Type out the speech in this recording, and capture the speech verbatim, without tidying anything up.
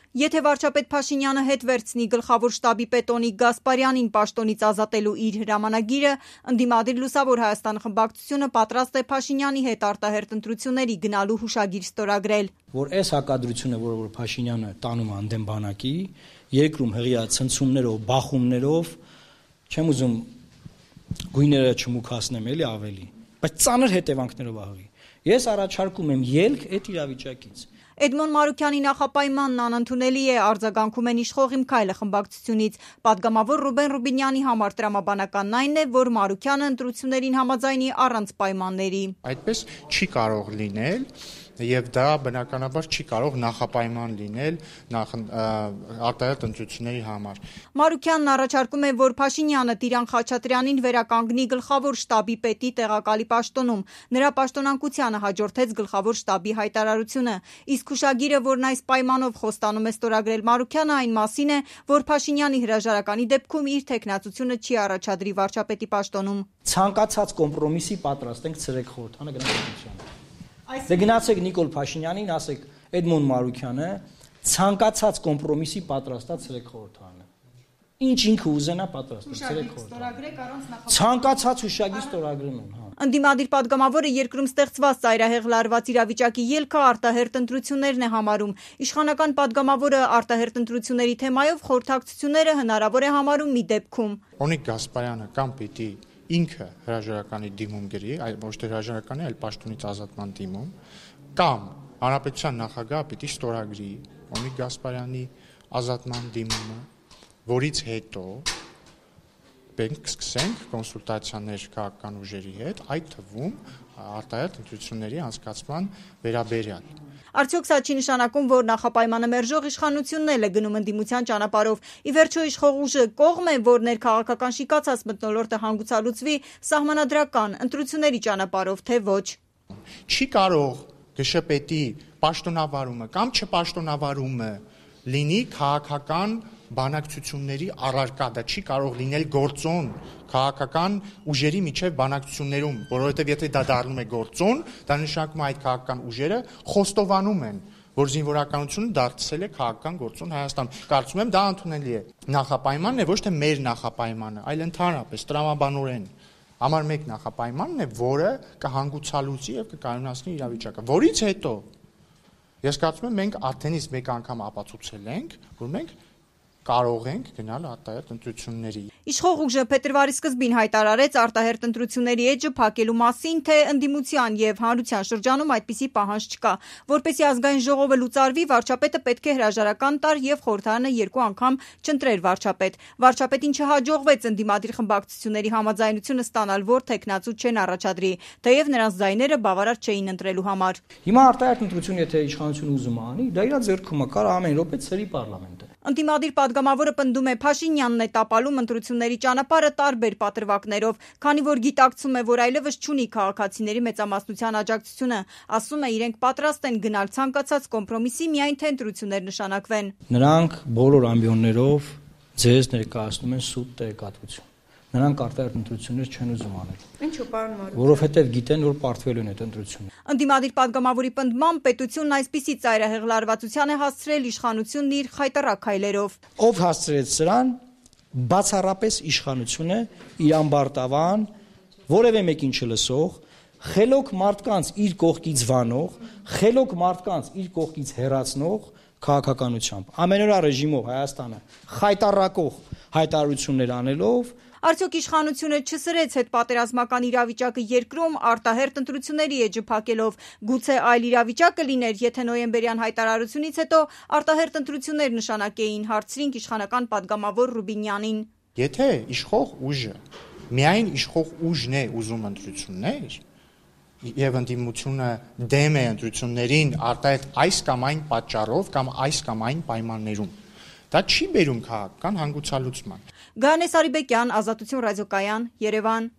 Եթե վարչապետ Փաշինյանը հետ վերցնի գլխավոր շտաբի պետ Օնիկ Գասպարյանին պաշտոնից ազատելու իր հրամանագիրը, ընդդիմադիր Լուսավոր Հայաստան խմբակցությունը պատրաստ է Փաշինյանի հետ արտահերթ ընտրությունների գնալու հուշագիր ստորագրել։ Որ այս հակադրությունը, որը որ Փաշինյանը տանում անդեմ բանակի, երկրում հղիա ցնցումներով, բախումներով, չեմ ուզում գույները չմուքացնեմ էլի ավելի, բայց ծանր հետևանքներով աղի։ Ես առաջարկում եմ ելք այդ իրավիճակից։ Էդմոն Մարուքյանի նախապայմանն անընդունելի է, արձագանքում են իշխող Իմ Քայլը խմբակցությունից։ Պատգամավոր Ռուբեն Ռուբինյանի համար տրամաբանականն այն է, որ Մարուքյանը ընտրություններին համաձայնի առանց պայմանների։ Այդպես չի կարող լինել, եւ դա բնականաբար չի կարող նախապայման լինել արտահերթ ընտրությունների համար։ Մարուքյանն առաջարկում է, որ Փաշինյանը Տիրան Խաչատրյանին վերականգնի գլխավոր շտաբի պետի տեղակալի պաշտոնում։ Նրա պաշտոնանկությանը հաջորդեց գլխավոր շտաբի հայտարարությունը։ Իսկ հուշագիրը, որն այս պայմանով խոստանում է ստորագրել Մարուքյանը, այն մասին է, որ Փաշինյանի հրաժարականի դեպքում իր թեկնածությունը չի առաջադրի վարչապետի պաշտոնում։ Ցանկացած կոմպրոմիսի պատրաստ ենք ցերեկ խորհրդանը գնահատության։ Դե գնացեք Նիկոլ Փաշինյանին, ասեք Էդմոն Մարուքյանը ցանկացած կոմպրոմիսի պատրաստա ցերեկ խորհրդանը։ Ինչ ինքը ուզենա պատրաստել ցերեկ խորհրդանը։ Ցանկացած հուշագիր ստորագրում են, հա։ Ընդդիմադիր պատգամավորը երկրում ստեղծված ծայրահեղ լարված իրավիճակի ելքը արտահերթ ընտրություններն է համարում։ Իշխանական պատգամավորը արտահերթ ընտրությունների թեմայով խորհրդակցությունները հնարավոր է համարում մի դեպքում։ Օնիկ Գասպարյանը կամ պիտի ինքը հրաժարականի դիմում գրի, ոչ թե հրաժարականի, այլ պաշտոնից ազատման դիմում, կամ հանրապետության նախագահը պիտի ստորագրի Օնիկ Գասպարյանի ազատման դիմումը, որից հետո մենք սկսենք կոնսուլտացիաներ քաղաքական ուժերի հետ, այդ թվում արտահերթ ընտրությունների անցկացման վերաբերյալ։ Արդյոք սա չի նշանակում, որ նախապայմանը մերժող իշխանությունն էլ է գնում ընդդիմության ճանապարհով։ Ի վերջո իշխող ուժը կողմ է, որ ներքաղաքական շիկացած մթնոլորտը հանգուցալուծվի սահմանադրական ընտրությունների ճանապարհով, թե ոչ։ Չի կարող գշպետի պաշտոնավարումը կամ չպաշտոնավարումը լինի քաղաքական բանակցությունների առարկա, դա չի կարող լինել գործոն քաղաքական ուժերի միջև բանակցություններում, որովհետև եթե դա դառնում է գործոն, դա նշանակում է այդ քաղաքական ուժերը խոստովանում են, որ զինվորականությունը դարձել է քաղաքական գործոն Հայաստանում։ Կարծում եմ դա ընդունելի է։ Նախապայմանն է ոչ թե մեր նախապայմանը, այլ ընդհանրապես տրամաբանորեն համար մեկ նախապայմանն է, որը կհանգուցալուծի եւ կկայունացնի իրավիճակը, որից հետո ես կարծում եմ մենք արդեն իսկ մեկ անգամ ապացուցել ենք, որ մենք կարող ենք գնալ արտահերթ ընտրությունների։ Իշխող ուժը փետրվարի սկզբին հայտարարեց արտահերթ ընտրությունների էջը փակելու մասին, թե ընդդիմության եւ հանրության շրջանում այդպիսի պահանջ չկա։ Որպեսզի ազգային ժողովը լուծարվի, վարչապետը պետք է հրաժարական տար եւ խորհրդարանը երկու անգամ չընտրեր վարչապետ։ Վարչապետին չհաջողվեց ընդդիմադիր խմբակցությունների համաձայնությունը ստանալ, որ թեկնածու չեն առաջադրի, թեև նրանց ձայները բավարար չէին ընտրելու համար։ Հիմա արտահերթ ընտրություն եթե իշխանությունը ուզում անի, դա իր ձեռքում է, կար ամեն րոպե ծերի պարլամենտը։ Ընդդիմադիր պատգամավորը պնդում է Փաշինյանն է տապալում ընտրությունների ճանապարհը տարբեր պատրվակներով, քանի որ գիտակցում է, որ այլևս չունի քաղաքացիների մեծամասնության աջակցությունը, ասում է իրենք պատրաստ են գնալ ցանկացած կոմպրոմիսի, միայն թե ընտրություններ նշանակվեն։ Նրանք բոլոր ամբիոններով ձեզ ներկայացնում են սուտ տեղեկատվություն։ Նրանք արտահերթ ընտրություններ չեն ուզում անել։ Ինչու՞ պարոն Մարուկյան։ Որովհետև գիտեն, որ պարտվելու են այդ ընտրությունները։ Ընդդիմադիր պատգամավորի պնդմամբ պետությունն այսպիսի ծայրահեղ լարվածության է հասցրել իշխանությունն իր խայտառակ քայլերով։ Ով հասցրեց սրան, բացառապես իշխանությունը, իր ամբարտավան, որևէ մեկին չլսող, խելոք մարդկանց իր կողքից վանող, խելոք մարդկանց իր կողքից հեռացնող քաղաքականությամբ։ Ամենօրյա ռեժիմով Հայաստանը խայտառակող հայտարարություններ անելով Արդյոք իշխանությունը չսրեց հետպատերազմական իրավիճակը երկրում արտահերթ ընտրությունների էջը փակելով, գուցե այլ իրավիճակ կլիներ, եթե նոյեմբերյան հայտարարությունից հետո արտահերթ ընտրություններ նշանակեին, հարցրինք իշխանական պատգամավոր Ռուբինյանին։ Եթե իշխող ուժը միայն իշխող ուժն է ուզում ընտրություններ, եւ ընդդիմությունը դեմ է ընտրություններին արտահերթ այս կամ այն պատճառով կամ այս կամ այն պայմաններում, դա չի բերում քաղաքական հանգուցալուծման։ Գանե Սարիբեկյան, Ազատություն ռադիոկայան, Երևան։